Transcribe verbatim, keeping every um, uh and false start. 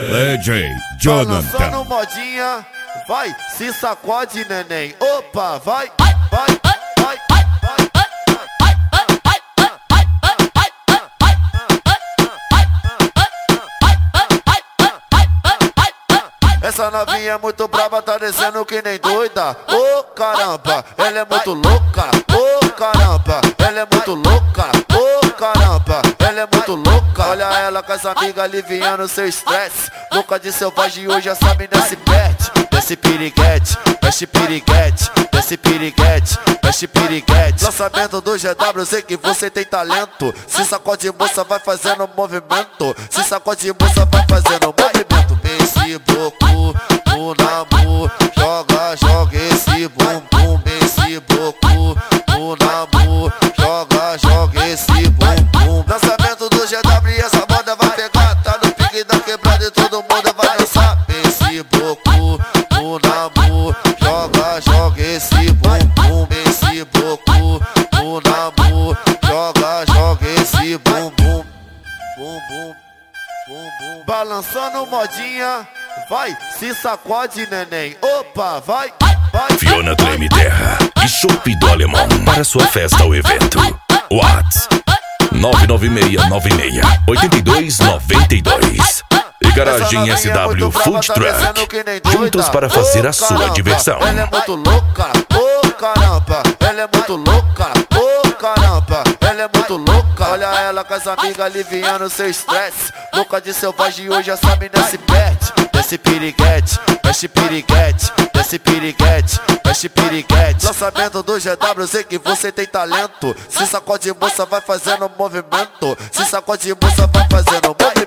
D J Jonathan. Balançando modinha, vai, se sacode, neném. Opa, vai, vai, vai, vai. Essa novinha é muito brava, tá descendo que nem doida. Ô, oh, caramba, ela é muito louca. Ô, oh, caramba, ela é muito louca. Ô, oh, caramba, ela é muito louca. Olha ela com essa amiga aliviando seu estresse. Louca de selvagem hoje já sabe desce pet. Desce piriguete, desce piriguete, desce piriguete, desce piriguete. Lançamento do G W, sei que você tem talento. Se sacode moça vai fazendo movimento. Se sacode moça vai fazendo movimento. Esse bloco no namu, joga, joga esse bumbum. Esse bloco no namu, joga, joga esse bumbum. Lançamento do G W e essa moda vai pegar. Tá no pique da quebrada e todo mundo vai dançar. Esse bloco no namu, joga, joga esse bumbum. Esse bloco no namu, joga, joga esse bumbum. Bumbum, bumbum. Balançando modinha, vai, se sacode, neném. Opa, vai, vai. Fiona Treme Terra e Chopp do Alemão para sua festa ou evento. Whats nove nove seis nove seis oito dois nove dois. E Garagem S W Food Truck, juntos para fazer a sua diversão. Ela é muito louca, ô caramba, ela é muito louca, ô caramba, ela é muito louca. Olha ela com as amigas aliviando seu estresse. Louca de selvagem hoje já sabe desce pet. Desce piriguete, desce piriguete, desce piriguete, desce piriguete. Lançamento do G W, sei que você tem talento. Se sacode moça vai fazendo movimento. Se sacode moça vai fazendo movimento.